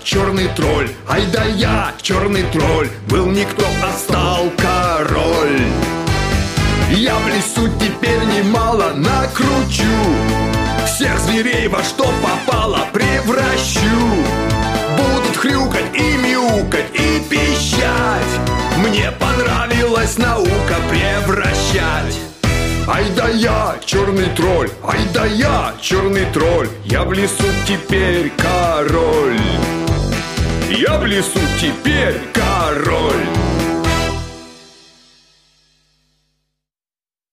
черный тролль, ай да я, черный тролль. Был никто, а стал король. Я в лесу теперь немало накручу, всех зверей во что попало превращу. Будут хрюкать и мяукать и пищать. Мне понравилась наука превращать. Ай да я, черный тролль, ай да я, черный тролль. Я в лесу теперь король. Я в лесу теперь король.